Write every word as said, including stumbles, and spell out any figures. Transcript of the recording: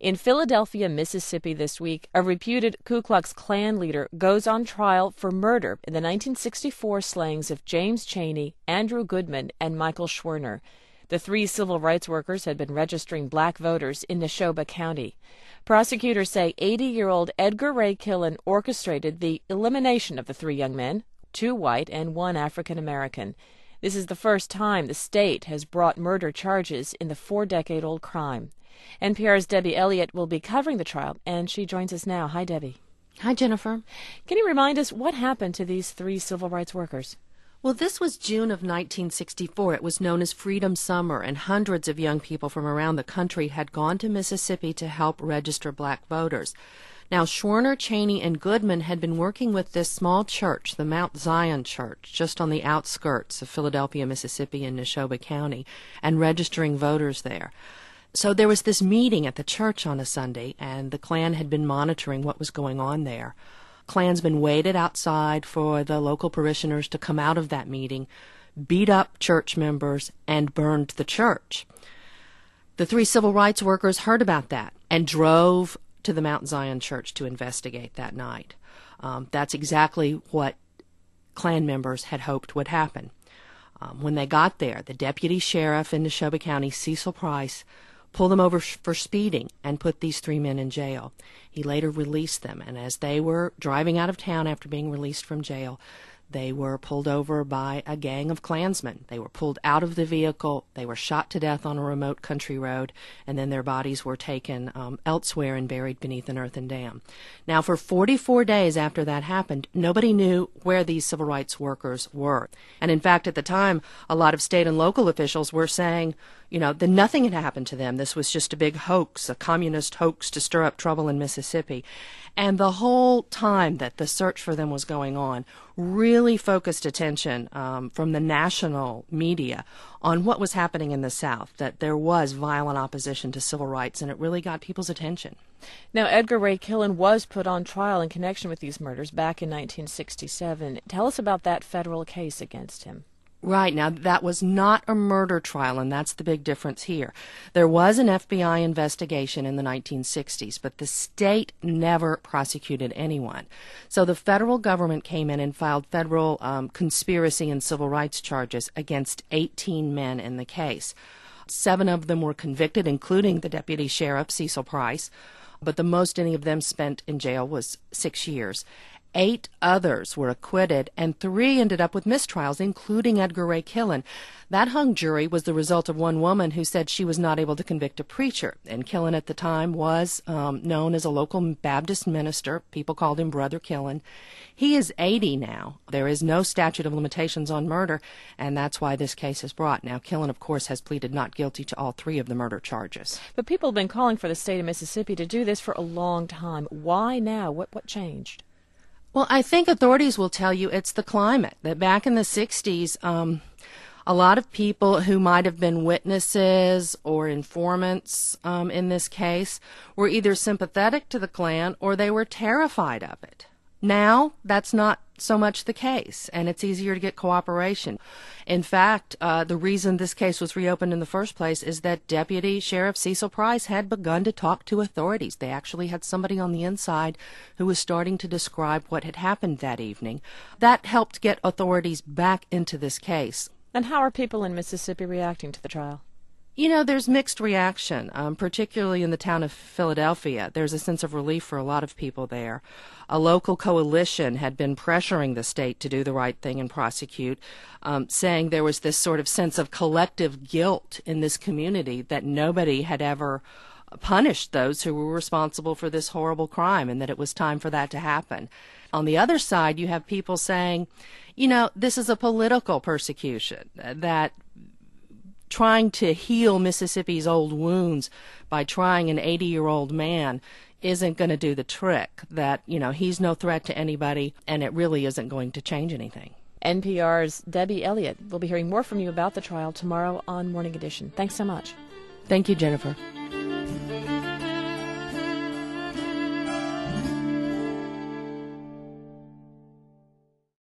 In Philadelphia, Mississippi this week, a reputed Ku Klux Klan leader goes on trial for murder in the nineteen sixty-four slayings of James Chaney, Andrew Goodman, and Michael Schwerner. The three civil rights workers had been registering black voters in Neshoba County. Prosecutors say eighty-year-old Edgar Ray Killen orchestrated the elimination of the three young men, two white and one African American. This is the first time the state has brought murder charges in the four-decade-old crime. N P R's Debbie Elliott will be covering the trial, and she joins us now. Hi, Debbie. Hi, Jennifer. Can you remind us what happened to these three civil rights workers? Well, this was June of nineteen sixty-four. It was known as Freedom Summer, and hundreds of young people from around the country had gone to Mississippi to help register black voters. Now, Schwerner, Chaney, and Goodman had been working with this small church, the Mount Zion Church, just on the outskirts of Philadelphia, Mississippi, in Neshoba County, and registering voters there. So there was this meeting at the church on a Sunday, and the Klan had been monitoring what was going on there. Klansmen waited outside for the local parishioners to come out of that meeting, beat up church members, and burned the church. The three civil rights workers heard about that and drove to the Mount Zion Church to investigate that night. Um, that's exactly what Klan members had hoped would happen. Um, when they got there, the deputy sheriff in Neshoba County, Cecil Price, pulled them over for speeding and put these three men in jail. He later released them, and as they were driving out of town after being released from jail, they were pulled over by a gang of Klansmen. They were pulled out of the vehicle, they were shot to death on a remote country road, and then their bodies were taken um, elsewhere and buried beneath an earthen dam. Now, for forty-four days after that happened, nobody knew where these civil rights workers were. And in fact, at the time, a lot of state and local officials were saying, you know, that nothing had happened to them. This was just a big hoax, a communist hoax to stir up trouble in Mississippi. And the whole time that the search for them was going on really focused attention um, from the national media on what was happening in the South, that there was violent opposition to civil rights, and it really got people's attention. Now, Edgar Ray Killen was put on trial in connection with these murders back in nineteen sixty-seven. Tell us about that federal case against him. Right. Now, that was not a murder trial, and that's the big difference here. There was an F B I investigation in the nineteen sixties, but the state never prosecuted anyone. So the federal government came in and filed federal um, conspiracy and civil rights charges against eighteen men in the case. Seven of them were convicted, including the deputy sheriff, Cecil Price, but the most any of them spent in jail was six years. Eight others were acquitted, and three ended up with mistrials, including Edgar Ray Killen. That hung jury was the result of one woman who said she was not able to convict a preacher, and Killen at the time was um, known as a local Baptist minister. People called him Brother Killen. He is eighty now. There is no statute of limitations on murder, and that's why this case is brought. Now, Killen, of course, has pleaded not guilty to all three of the murder charges. But people have been calling for the state of Mississippi to do this for a long time. Why now? What, what changed? Well, I think authorities will tell you it's the climate, that back in the sixties, um, a lot of people who might have been witnesses or informants um, in this case were either sympathetic to the Klan or they were terrified of it. Now, that's not so much the case, and it's easier to get cooperation. In fact, uh, the reason this case was reopened in the first place is that Deputy Sheriff Cecil Price had begun to talk to authorities. They actually had somebody on the inside who was starting to describe what had happened that evening. That helped get authorities back into this case. And how are people in Mississippi reacting to the trial? You know, there's mixed reaction, um, particularly in the town of Philadelphia. There's a sense of relief for a lot of people there. A local coalition had been pressuring the state to do the right thing and prosecute, um, saying there was this sort of sense of collective guilt in this community that nobody had ever punished those who were responsible for this horrible crime, and that it was time for that to happen. On the other side, you have people saying, you know, this is a political persecution, that trying to heal Mississippi's old wounds by trying an eighty-year-old man isn't going to do the trick, that, you know, he's no threat to anybody, and it really isn't going to change anything. N P R's Debbie Elliott will be hearing more from you about the trial tomorrow on Morning Edition. Thanks so much. Thank you, Jennifer.